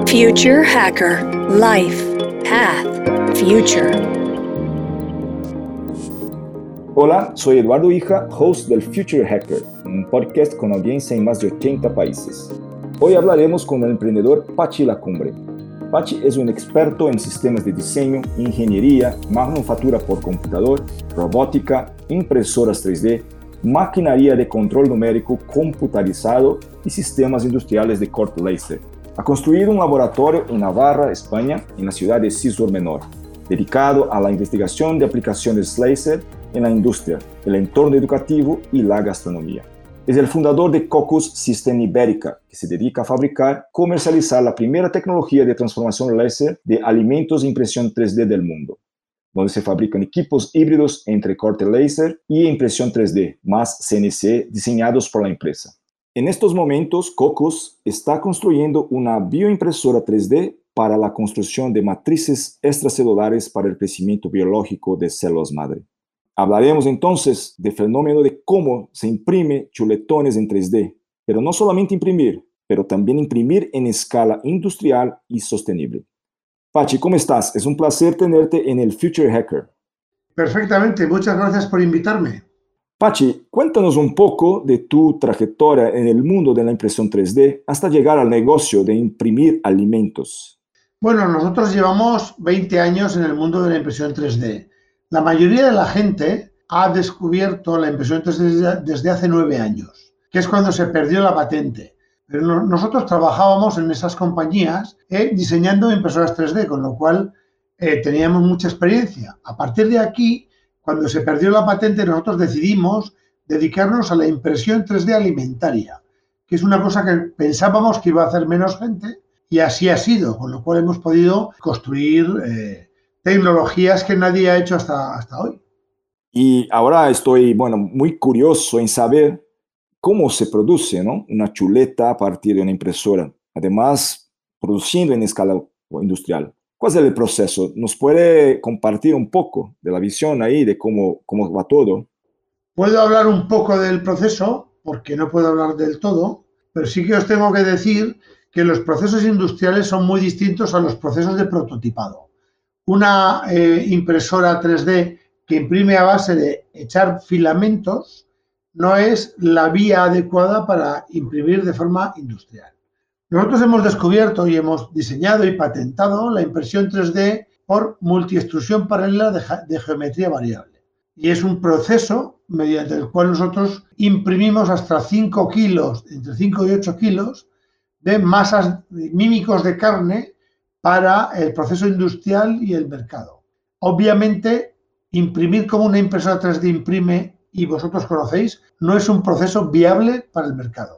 Future Hacker. Life. Path. Future. Hola, soy Eduardo Hija, host del Future Hacker, un podcast con audiencia en más de 80 países. Hoy hablaremos con el emprendedor Pachi Lacumbre. Pachi es un experto en sistemas de diseño, ingeniería, manufactura por computador, robótica, impresoras 3D, maquinaria de control numérico computarizado y sistemas industriales de corte láser. Ha construido un laboratorio en Navarra, España, en la ciudad de Cisur Menor, dedicado a la investigación de aplicaciones láser en la industria, el entorno educativo y la gastronomía. Es el fundador de Cocos System Ibérica, que se dedica a fabricar y comercializar la primera tecnología de transformación láser de alimentos e impresión 3D del mundo, donde se fabrican equipos híbridos entre corte láser y impresión 3D, más CNC, diseñados por la empresa. En estos momentos, Cocos está construyendo una bioimpresora 3D para la construcción de matrices extracelulares para el crecimiento biológico de células madre. Hablaremos entonces del fenómeno de cómo se imprime chuletones en 3D, pero no solamente imprimir, pero también imprimir en escala industrial y sostenible. Pachi, ¿cómo estás? Es un placer tenerte en el Future Hacker. Perfectamente, muchas gracias por invitarme. Pachi, cuéntanos un poco de tu trayectoria en el mundo de la impresión 3D hasta llegar al negocio de imprimir alimentos. Bueno, nosotros llevamos 20 años en el mundo de la impresión 3D. La mayoría de la gente ha descubierto la impresión 3D desde hace 9 años, que es cuando se perdió la patente. Pero nosotros trabajábamos en esas compañías diseñando impresoras 3D, con lo cual teníamos mucha experiencia. A partir de aquí, cuando se perdió la patente, nosotros decidimos dedicarnos a la impresión 3D alimentaria, que es una cosa que pensábamos que iba a hacer menos gente y así ha sido, con lo cual hemos podido construir tecnologías que nadie ha hecho hasta hoy. Y ahora estoy, muy curioso en saber cómo se produce, ¿no?, una chuleta a partir de una impresora, además produciendo en escala industrial. ¿Cuál es el proceso? ¿Nos puede compartir un poco de la visión ahí de cómo va todo? Puedo hablar un poco del proceso, porque no puedo hablar del todo, pero sí que os tengo que decir que los procesos industriales son muy distintos a los procesos de prototipado. Una impresora 3D que imprime a base de echar filamentos no es la vía adecuada para imprimir de forma industrial. Nosotros hemos descubierto y hemos diseñado y patentado la impresión 3D por multiextrusión paralela de geometría variable. Y es un proceso mediante el cual nosotros imprimimos hasta 5 kilos, entre 5 y 8 kilos, de masas mímicos de carne para el proceso industrial y el mercado. Obviamente, imprimir como una impresora 3D imprime, y vosotros conocéis, no es un proceso viable para el mercado.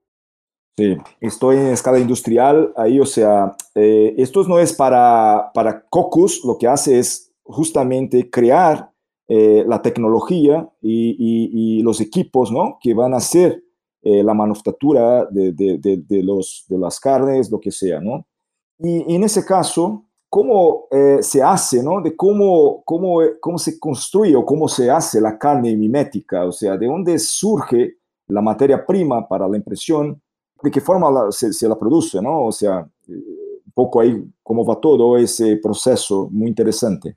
Sí, estoy en escala industrial ahí, esto no es para Cocos, lo que hace es justamente crear la tecnología y los equipos, ¿no?, que van a hacer la manufactura de las carnes, lo que sea, ¿no? Y en ese caso, ¿cómo se hace, ¿no?, de cómo se construye o cómo se hace la carne mimética? O sea, ¿de dónde surge la materia prima para la impresión? ¿De qué forma se la produce, ¿no? O sea, un poco ahí cómo va todo ese proceso, muy interesante.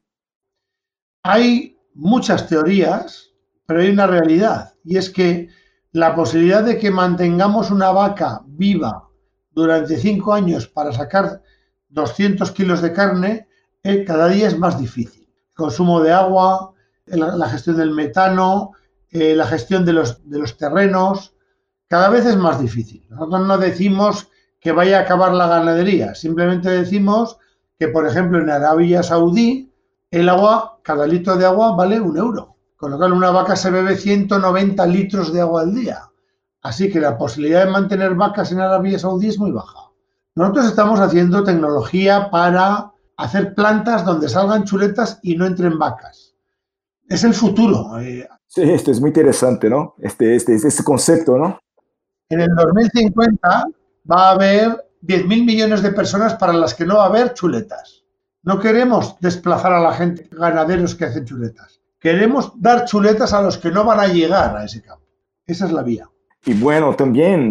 Hay muchas teorías, pero hay una realidad, y es que la posibilidad de que mantengamos una vaca viva durante 5 años para sacar 200 kilos de carne, cada día es más difícil. El consumo de agua, la gestión del metano, la gestión de los terrenos, cada vez es más difícil. Nosotros no decimos que vaya a acabar la ganadería, simplemente decimos que, por ejemplo, en Arabia Saudí, el agua, cada litro de agua vale 1 euro. Con lo cual, una vaca se bebe 190 litros de agua al día. Así que la posibilidad de mantener vacas en Arabia Saudí es muy baja. Nosotros estamos haciendo tecnología para hacer plantas donde salgan chuletas y no entren vacas. Es el futuro. Sí, esto es muy interesante, ¿no? Este concepto, ¿no? En el 2050 va a haber 10.000 millones de personas para las que no va a haber chuletas. No queremos desplazar a la gente, ganaderos que hacen chuletas. Queremos dar chuletas a los que no van a llegar a ese campo. Esa es la vía. Y bueno, también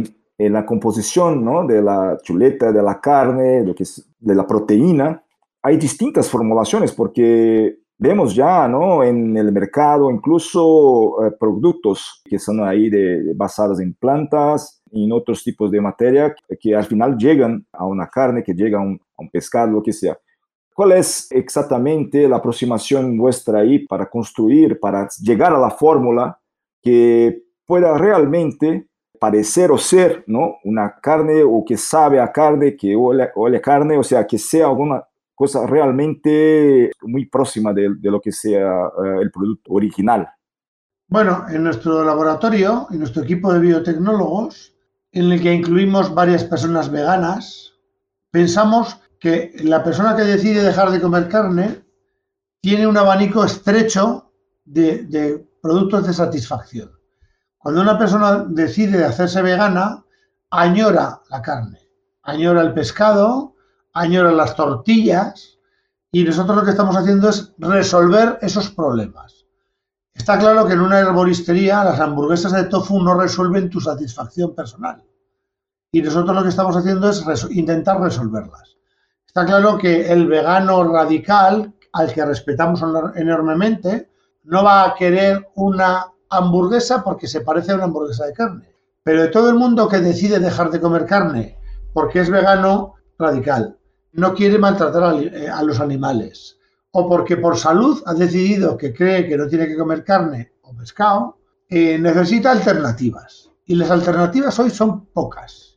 en la composición, ¿no?, de la chuleta, de la carne, de la proteína, hay distintas formulaciones porque vemos ya, ¿no?, en el mercado incluso productos que son ahí basados en plantas y en otros tipos de materia que al final llegan a una carne, que llega a un pescado, lo que sea. ¿Cuál es exactamente la aproximación vuestra ahí para construir, para llegar a la fórmula que pueda realmente parecer o ser, ¿no?, una carne, o que sabe a carne, que huele a carne, o sea, que sea alguna cosa realmente muy próxima de lo que sea el producto original? Bueno, en nuestro laboratorio, en nuestro equipo de biotecnólogos, en el que incluimos varias personas veganas, pensamos que la persona que decide dejar de comer carne tiene un abanico estrecho de productos de satisfacción. Cuando una persona decide hacerse vegana, añora la carne, añora el pescado, añora las tortillas, y nosotros lo que estamos haciendo es resolver esos problemas. Está claro que en una herboristería las hamburguesas de tofu no resuelven tu satisfacción personal, y nosotros lo que estamos haciendo es intentar resolverlas. Está claro que el vegano radical, al que respetamos enormemente, no va a querer una hamburguesa porque se parece a una hamburguesa de carne. Pero de todo el mundo que decide dejar de comer carne porque es vegano radical, no quiere maltratar a los animales, o porque por salud ha decidido que cree que no tiene que comer carne o pescado, necesita alternativas. Y las alternativas hoy son pocas.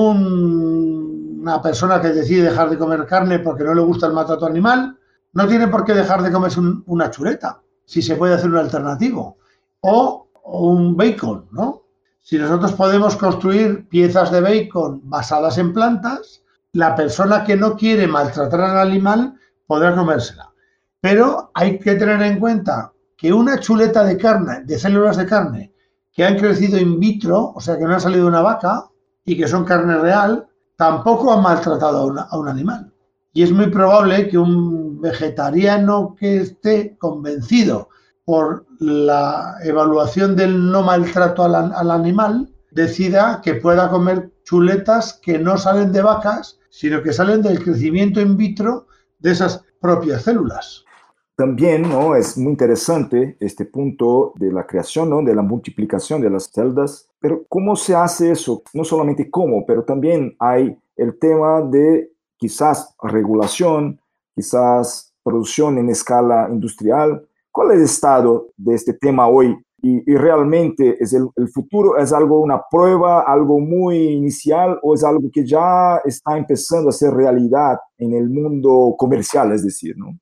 Una persona que decide dejar de comer carne porque no le gusta el maltrato animal, no tiene por qué dejar de comerse una chuleta, si se puede hacer un alternativo, o un bacon, ¿no? Si nosotros podemos construir piezas de bacon basadas en plantas, la persona que no quiere maltratar al animal podrá comérsela. Pero hay que tener en cuenta que una chuleta de carne, de células de carne, que han crecido in vitro, o sea que no han salido de una vaca y que son carne real, tampoco han maltratado a un animal. Y es muy probable que un vegetariano que esté convencido por la evaluación del no maltrato al animal, decida que pueda comer chuletas que no salen de vacas, sino que salen del crecimiento in vitro de esas propias células. También, ¿no?, es muy interesante este punto de la creación, ¿no?, de la multiplicación de las células, pero ¿cómo se hace eso? No solamente cómo, pero también hay el tema de quizás regulación, quizás producción en escala industrial. ¿Cuál es el estado de este tema hoy? Y realmente es el futuro, ¿es algo, una prueba, algo muy inicial, o es algo que ya está empezando a ser realidad en el mundo comercial, es decir, ¿no?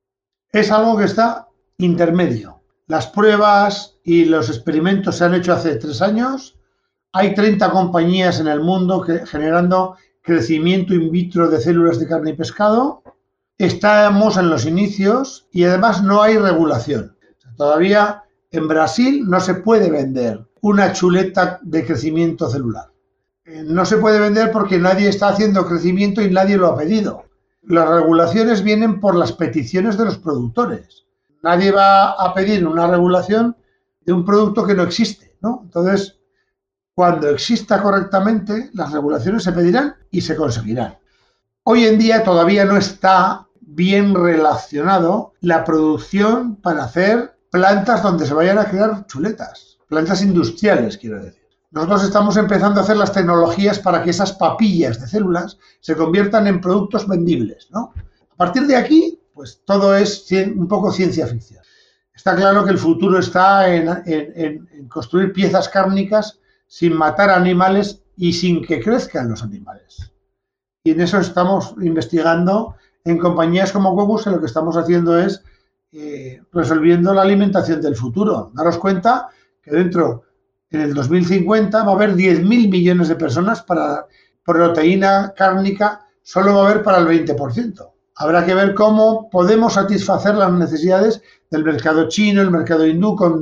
Es algo que está intermedio. Las pruebas y los experimentos se han hecho hace 3 años. Hay 30 compañías en el mundo generando crecimiento in vitro de células de carne y pescado. Estamos en los inicios y además no hay regulación. Todavía en Brasil no se puede vender una chuleta de crecimiento celular. No se puede vender porque nadie está haciendo crecimiento y nadie lo ha pedido. Las regulaciones vienen por las peticiones de los productores. Nadie va a pedir una regulación de un producto que no existe, ¿no? Entonces, cuando exista correctamente, las regulaciones se pedirán y se conseguirán. Hoy en día todavía no está bien relacionado la producción para hacer plantas donde se vayan a crear chuletas, plantas industriales, quiero decir. Nosotros estamos empezando a hacer las tecnologías para que esas papillas de células se conviertan en productos vendibles, ¿no? A partir de aquí, pues todo es un poco ciencia ficción. Está claro que el futuro está en construir piezas cárnicas sin matar animales y sin que crezcan los animales. Y en eso estamos investigando en compañías como Cobus, que lo que estamos haciendo es resolviendo la alimentación del futuro. Daros cuenta que en el 2050 va a haber 10.000 millones de personas para proteína cárnica, solo va a haber para el 20%. Habrá que ver cómo podemos satisfacer las necesidades del mercado chino, el mercado hindú, con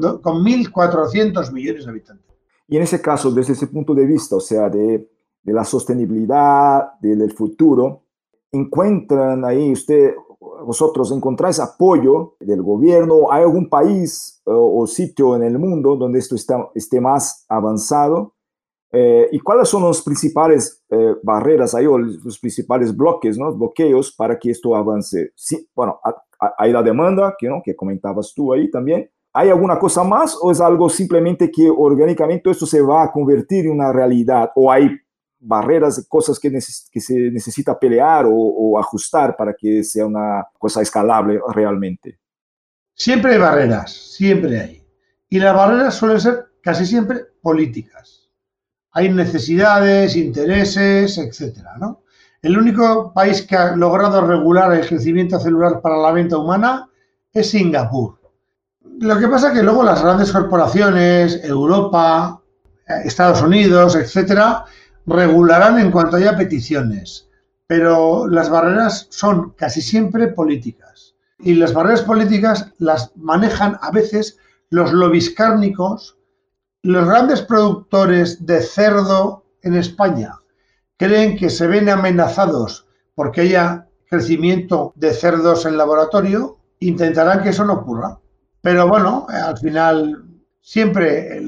1.400 millones de habitantes. Y en ese caso, desde ese punto de vista, o sea, de la sostenibilidad, del futuro, ¿encuentran ahí vosotros encontráis apoyo del gobierno? ¿Hay algún país o sitio en el mundo donde esto esté más avanzado? ¿Y cuáles son los principales barreras ahí o los principales bloques, ¿no? Bloqueos para que esto avance? Sí, bueno, hay la demanda, ¿no? Que comentabas tú ahí también. ¿Hay alguna cosa más o es algo simplemente que orgánicamente esto se va a convertir en una realidad? ¿O hay barreras, cosas que se necesita pelear o ajustar para que sea una cosa escalable realmente? Siempre hay barreras, siempre hay. Y las barreras suelen ser casi siempre políticas. Hay necesidades, intereses, etcétera, ¿no? El único país que ha logrado regular el crecimiento celular para la venta humana es Singapur. Lo que pasa es que luego las grandes corporaciones, Europa, Estados Unidos, etcétera, regularán en cuanto haya peticiones. Pero las barreras son casi siempre políticas. Y las barreras políticas las manejan a veces los lobbies cárnicos. Los grandes productores de cerdo en España creen que se ven amenazados porque haya crecimiento de cerdos en laboratorio, intentarán que eso no ocurra. Pero bueno, al final siempre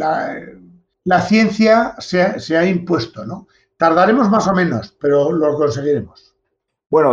la ciencia se ha impuesto, ¿no? Tardaremos más o menos, pero lo conseguiremos. Bueno,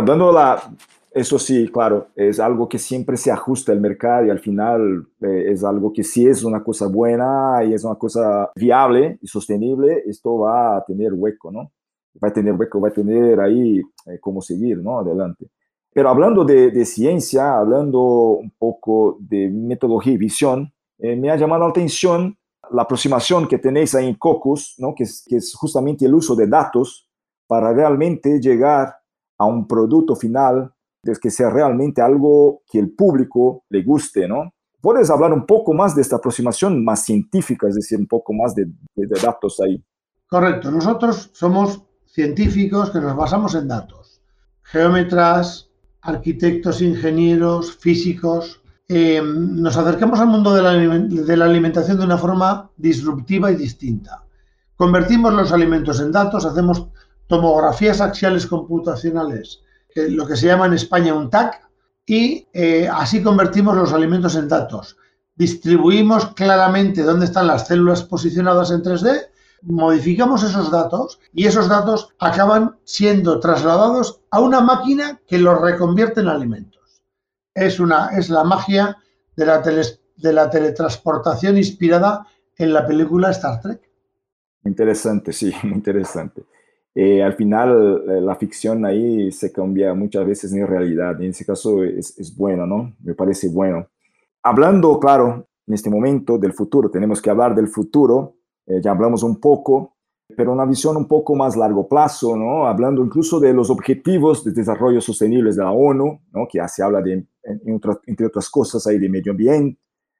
eso sí, claro, es algo que siempre se ajusta al mercado y al final es algo que si es una cosa buena y es una cosa viable y sostenible, esto va a tener hueco, ¿no? Va a tener hueco, va a tener ahí cómo seguir, ¿no? Adelante. Pero hablando de ciencia, hablando un poco de metodología y visión, me ha llamado la atención la aproximación que tenéis ahí en Cocos, ¿no? que es justamente el uso de datos para realmente llegar a un producto final que sea realmente algo que el público le guste, ¿no? ¿Puedes hablar un poco más de esta aproximación más científica, es decir, un poco más de datos ahí? Correcto, nosotros somos científicos que nos basamos en datos. Geómetras, arquitectos, ingenieros, físicos. Nos acercamos al mundo de la alimentación de una forma disruptiva y distinta. Convertimos los alimentos en datos, hacemos tomografías axiales computacionales, lo que se llama en España un TAC, y así convertimos los alimentos en datos. Distribuimos claramente dónde están las células posicionadas en 3D, modificamos esos datos y esos datos acaban siendo trasladados a una máquina que los reconvierte en alimentos. Es la magia de la teletransportación inspirada en la película Star Trek. Interesante, sí, muy interesante. Al final, la ficción ahí se cambia muchas veces en realidad, y en ese caso es bueno, ¿no? Me parece bueno. Hablando, claro, en este momento del futuro, tenemos que hablar del futuro, ya hablamos un poco, pero una visión un poco más largo plazo, ¿no? Hablando incluso de los objetivos de desarrollo sostenibles de la ONU, ¿no? Que ya se habla entre otras cosas ahí de medio ambiente,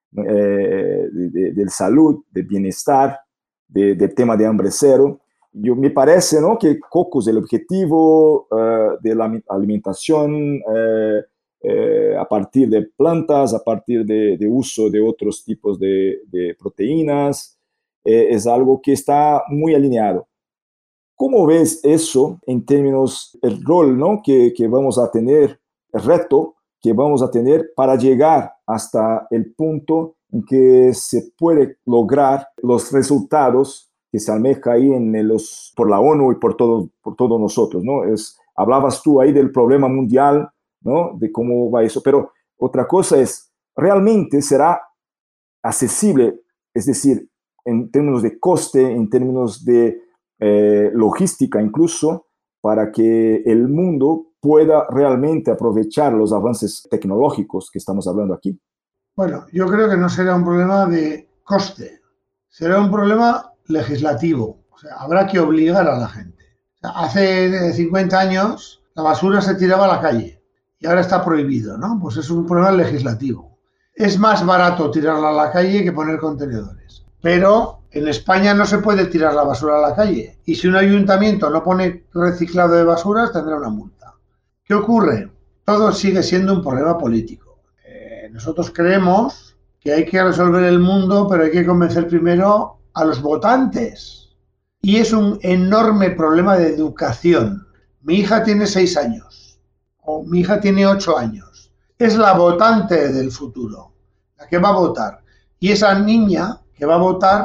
de salud, de bienestar, del tema de hambre cero. Me parece, ¿no? Que Cocos, el objetivo de la alimentación a partir de plantas, a partir de uso de otros tipos de proteínas, es algo que está muy alineado. ¿Cómo ves eso en términos del rol, ¿no? que vamos a tener, el reto que vamos a tener para llegar hasta el punto en que se puede lograr los resultados que se almeja ahí por la ONU y por todos nosotros, ¿no? Hablabas tú ahí del problema mundial, ¿no? De cómo va eso, pero otra cosa es, ¿realmente será accesible? Es decir, en términos de coste, en términos de logística incluso, para que el mundo pueda realmente aprovechar los avances tecnológicos que estamos hablando aquí. Bueno, yo creo que no será un problema de coste, será un problema legislativo. O sea, habrá que obligar a la gente. O sea, hace 50 años la basura se tiraba a la calle y ahora está prohibido, ¿no? Pues es un problema legislativo. Es más barato tirarla a la calle que poner contenedores. Pero en España no se puede tirar la basura a la calle. Y si un ayuntamiento no pone reciclado de basuras, tendrá una multa. ¿Qué ocurre? Todo sigue siendo un problema político. Nosotros creemos que hay que resolver el mundo, pero hay que convencer primero a los votantes. Y es un enorme problema de educación. Mi hija tiene 6 años, o mi hija tiene 8 años. Es la votante del futuro, la que va a votar. Y esa niña que va a votar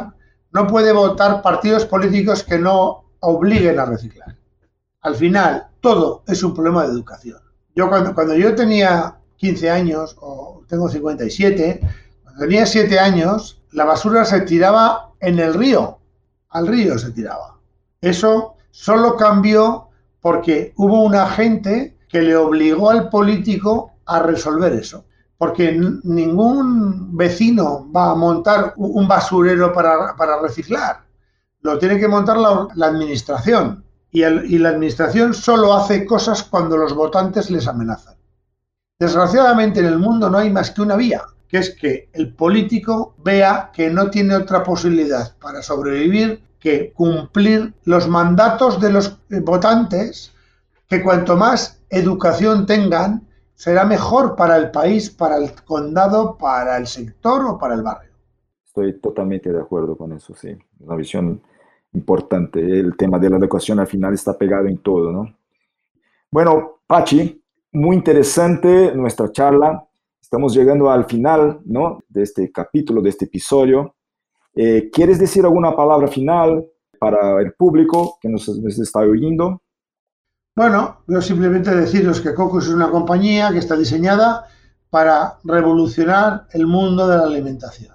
no puede votar partidos políticos que no obliguen a reciclar. Al final, todo es un problema de educación. Yo cuando yo tenía 15 años, o tengo 57, cuando tenía 7 años, la basura se tiraba en el río, al río se tiraba. Eso solo cambió porque hubo un agente que le obligó al político a resolver eso. Porque ningún vecino va a montar un basurero para reciclar. Lo tiene que montar la administración. Y la administración solo hace cosas cuando los votantes les amenazan. Desgraciadamente en el mundo no hay más que una vía, que es que el político vea que no tiene otra posibilidad para sobrevivir que cumplir los mandatos de los votantes, que cuanto más educación tengan, será mejor para el país, para el condado, para el sector o para el barrio. Estoy totalmente de acuerdo con eso, sí. Una visión importante. El tema de la educación al final está pegado en todo, ¿no? Bueno, Pachi, muy interesante nuestra charla. Estamos llegando al final, ¿no?, de este capítulo, de este episodio. ¿Quieres decir alguna palabra final para el público que nos está oyendo? Bueno, yo simplemente deciros que Cocos es una compañía que está diseñada para revolucionar el mundo de la alimentación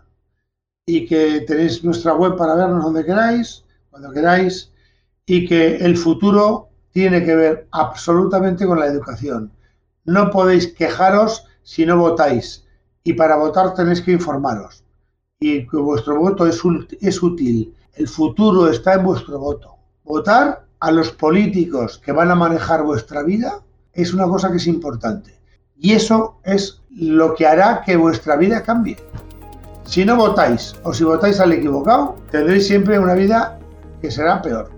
y que tenéis nuestra web para vernos donde queráis, cuando queráis, y que el futuro tiene que ver absolutamente con la educación. No podéis quejaros si no votáis, y para votar tenéis que informaros, y que vuestro voto es útil. El futuro está en vuestro voto. Votar a los políticos que van a manejar vuestra vida es una cosa que es importante. Y eso es lo que hará que vuestra vida cambie. Si no votáis o si votáis al equivocado, tendréis siempre una vida que será peor.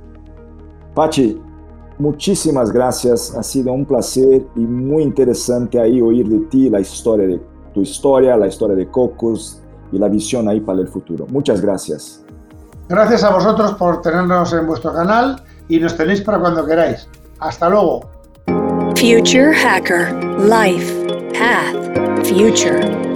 Pachi, muchísimas gracias. Ha sido un placer y muy interesante ahí oír de ti la historia de tu historia, la historia de Cocos y la visión ahí para el futuro. Muchas gracias. Gracias a vosotros por tenernos en vuestro canal y nos tenéis para cuando queráis. Hasta luego. Future Hacker. Life. Path. Future.